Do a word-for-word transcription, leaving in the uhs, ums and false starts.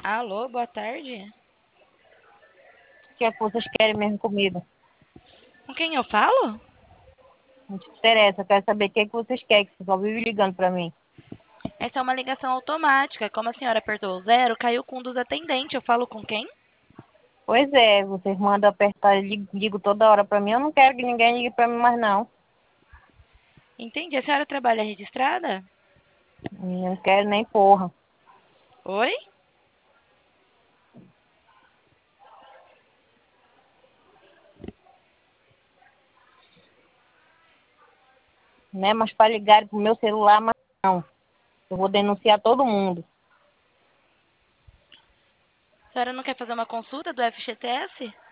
Alô, boa tarde. O que é que vocês querem mesmo comigo? Com quem eu falo? Não te interessa, eu quero saber o que é que vocês querem, que vocês só vivem ligando pra mim. Essa é uma ligação automática. Como a senhora apertou o zero, caiu com um dos atendentes. Eu falo com quem? Pois é, vocês mandam apertar, li- ligo toda hora pra mim, eu não quero que ninguém ligue pra mim mais não. Entendi. A senhora trabalha registrada? Eu não quero nem porra. Oi? Né? Mas para ligar pro meu celular, mas não. Eu vou denunciar todo mundo. A senhora não quer fazer uma consulta do F G T S?